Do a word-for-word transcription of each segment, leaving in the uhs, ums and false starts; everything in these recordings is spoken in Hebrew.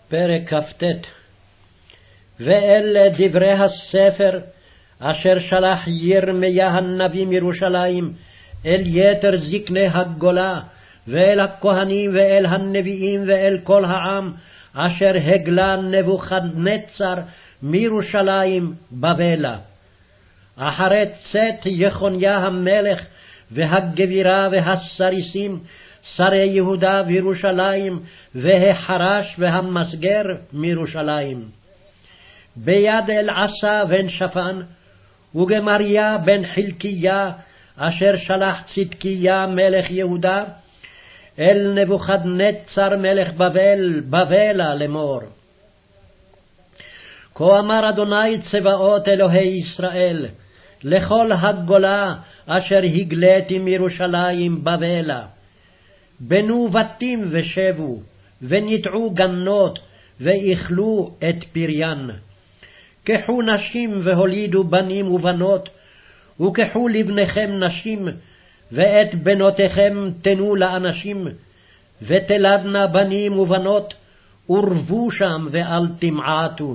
פרק כ"ט. ואלה דברי הספר אשר שלח ירמיה הנביא מירושלים אל יתר זקני הגולה, ואל הכהנים ואל הנביאים ואל כל העם, אשר הגלה נבוכדנצר מירושלים בבלה. אחרי צאת יחוניה המלך והגבירה והסריסים, שרי יהודה וירושלים, והחרש והמסגר מירושלים. ביד אלעשה בן שפן, וגמריה בן חלקיה, אשר שלח צדקיה מלך יהודה, אל נבוכדנצר מלך בבל, בבלה לאמור. כה אמר אדוני צבאות אלוהי ישראל, לכל הגולה אשר הגליתי מירושלים בבלה, בנו בתים ושבו, וניטעו גנות, ואכלו את פריין. קחו נשים והולידו בנים ובנות, וקחו לבניכם נשים, ואת בנותיכם תנו לאנשים, ותלדנה בנים ובנות, ורבו שם ואל תמעטו.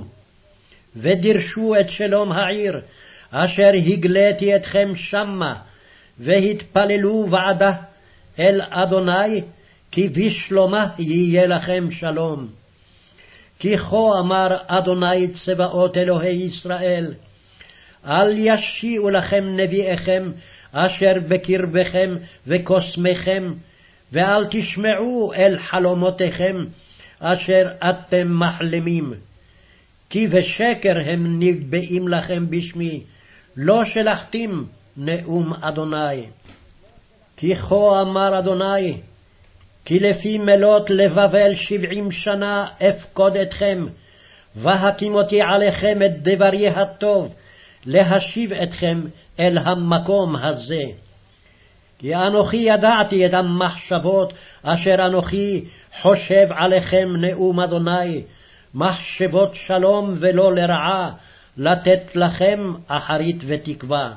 ודרשו את שלום העיר, אשר הגליתי אתכם שמה, והתפללו ועדה אל אדוני, כי בשלומה יהיה לכם שלום. כי כה אמר אדוני צבאות אלוהי ישראל, אל ישיעו לכם נביאיכם אשר בקרבכם וקוסמכם, ואל תשמעו אל חלומותיכם אשר אתם מחלמים. כי בשקר הם נבאים לכם בשמי, לא שלחתים נאום אדוני. כי כה אמר אדוני, כי לפי מלות לבבל שבעים שנה אפקוד אתכם, והקים אותי עליכם את דברי הטוב, להשיב אתכם אל המקום הזה. כי אנוכי ידעתי את המחשבות אשר אנוכי חושב עליכם נאום אדוני, מחשבות שלום ולא לרעה, לתת לכם אחרית ותקווה.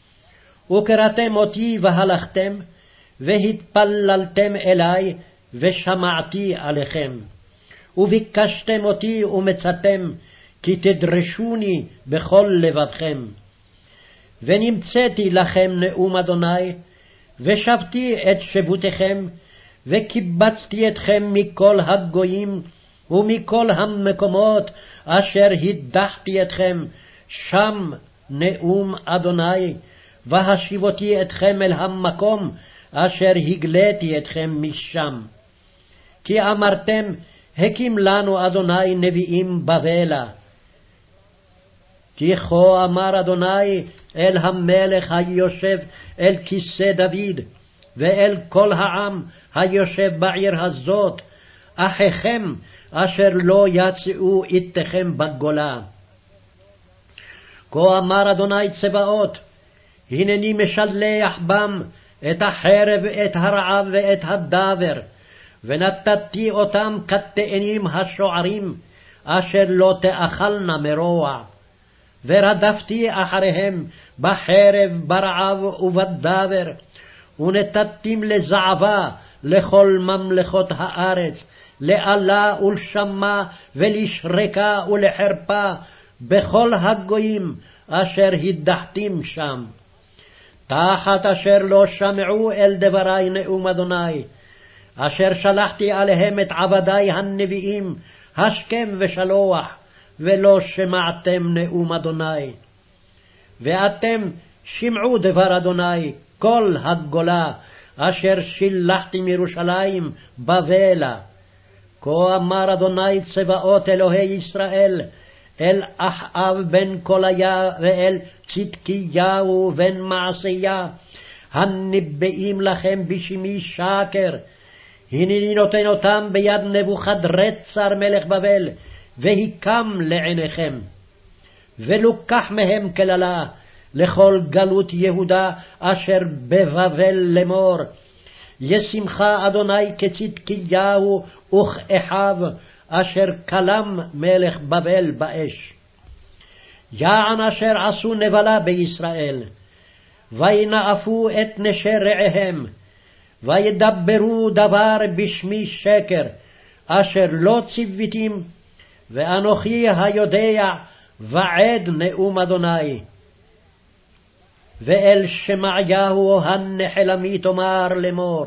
וקראתם אותי והלכתם, והתפללתם אלי, ושמעתי עליכם. וביקשתם אותי ומצאתם, כי תדרשוני בכל לבבכם. ונמצאתי לכם נאום אדוני, ושבתי את שבותכם, וקיבצתי אתכם מכל הגויים, ומכל המקומות אשר הדחתי אתכם, שם נאום אדוני, והשיבותי אתכם אל המקום אשר הגליתי אתכם משם. כי אמרתם, הקים לנו אדוני נביאים בבלה. כי כה אמר אדוני אל המלך היושב אל כיסא דוד, ואל כל העם היושב בעיר הזאת, אחיכם אשר לא יצאו איתכם בגולה. כה אמר אדוני צבאות, הנני משלח בם את החרב, את הרעב ואת הדבר, ונתתי אותם כתאנים השוערים, אשר לא תאכלנה מרוע. ורדפתי אחריהם בחרב, ברעב ובדבר, ונתתים לזעבה לכל ממלכות הארץ, לאלה ולשמה ולשרקה ולחרפה, בכל הגויים אשר הדחתים שם. תחת אשר לא שמעו אל דברי נאום אדוני, אשר שלחתי עליהם את עבדי הנביאים, השכם ושלוח, ולא שמעתם נאום אדוני. ואתם שמעו דבר אדוני, כל הגולה, אשר שילחתי מירושלים בבלה. כה אמר אדוני צבאות אלוהי ישראל, אל אחאב בן קוליה ואל צדקיהו בן מעשיה, הנבאים לכם בשמי שקר. הנני נותן אותם ביד נבוכדנצר מלך בבל, והיקם לעיניכם. ולוקח מהם כללה לכל גלות יהודה אשר בבבל לאמור, ישמך אדוני כצדקיהו וכאחיו, אשר כלם מלך בבל באש. יען אשר עשו נבלה בישראל, וינאפו את נשי רעיהם, וידברו דבר בשמי שקר, אשר לא ציוויתים, ואנוכי היודע ועד נאום אדוני. ואל שמעיהו הנחלמי תאמר לאמור,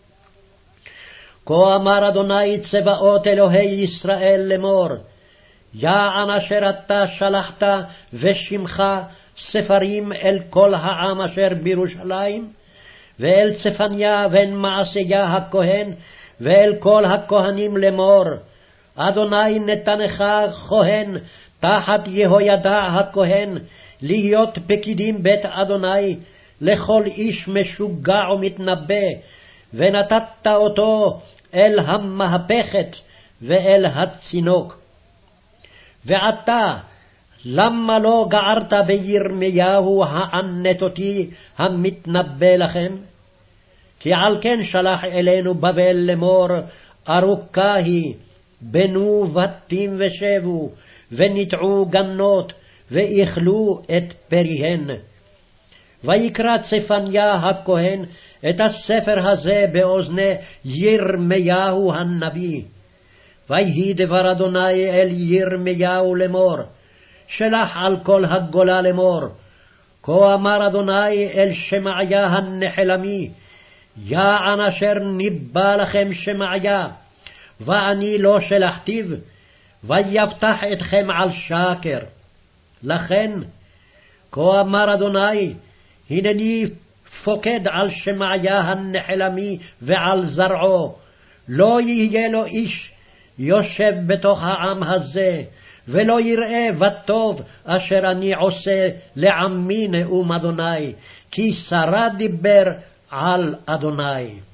כה אמר אדוני צבאות אלוהי ישראל לאמור, יען אשר אתה שלחת ושמך ספרים אל כל העם אשר בירושלים, ואל צפניה בן מעשיה הכהן, ואל כל הכהנים לאמור, אדוני נתנך כהן תחת יהוידע הכהן, להיות פקידים בית אדוני לכל איש משוגע ומתנבא, ונתת אותו אל המהפכת ואל הצינוק. ועתה, למה לא גערת בירמיהו הענתותי המתנבא לכם? כי על כן שלח אלינו בבל לאמור, ארוכה היא, בנו בתים ושבו, וניטעו גנות, ואכלו את פריהן. ויקרא צפניה הכהן את הספר הזה באוזני ירמיהו הנביא. ויהי דבר אדוני אל ירמיהו לאמור, שלח על כל הגולה לאמור, כה אמר אדוני אל שמעיה הנחלמי, יען אשר ניבא לכם שמעיה, ואני לא שלחתיו, ויבטח אתכם על שקר. לכן, כה אמר אדוני, הנני פוקד על שמעיה הנחלמי ועל זרעו, לא יהיה לו איש יושב בתוך העם הזה, ולא יראה בטוב אשר אני עושה לעמי נאום אדוני, כי שרה דיבר על אדוני.